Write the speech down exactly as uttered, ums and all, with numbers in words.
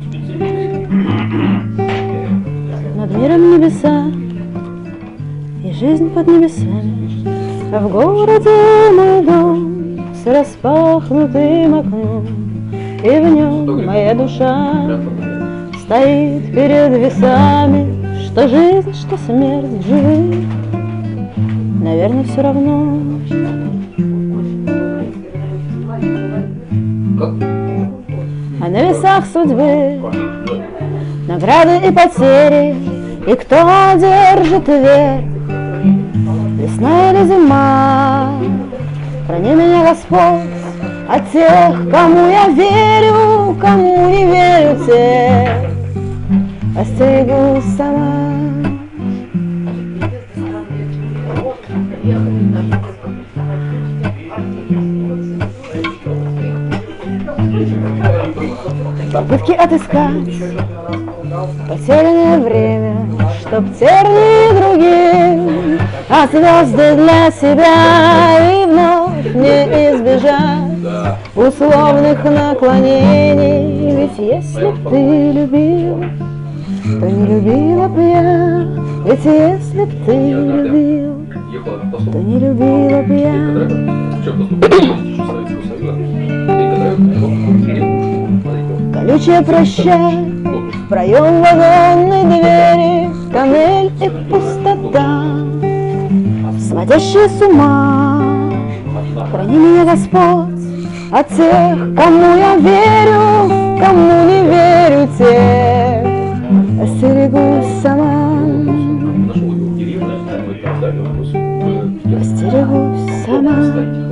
Над миром небеса и жизнь под небесами, а в городе мой дом с распахнутым окном, и в нем моя душа стоит перед весами, что жизнь, что смерть живых, наверное, все равно. А на весах судьбы награды и потери, и кто держит верх, весна или зима. Храни меня, Господь, от тех, кому я верю, кому не верю, тех остерегусь сама. Попытки отыскать потерянное время, чтоб тернии другим, а звезды для себя, и вновь не избежать условных наклонений. Ведь если б ты любил, то не любила б я. Ведь если б ты любил, то не любила б я. Колючее прощай, проем вагонной двери, тоннель и пустота, сводящая с ума. Храни меня, Господь, от тех, кому я верю, кому не верю, тех остерегусь сама. Остерегусь сама.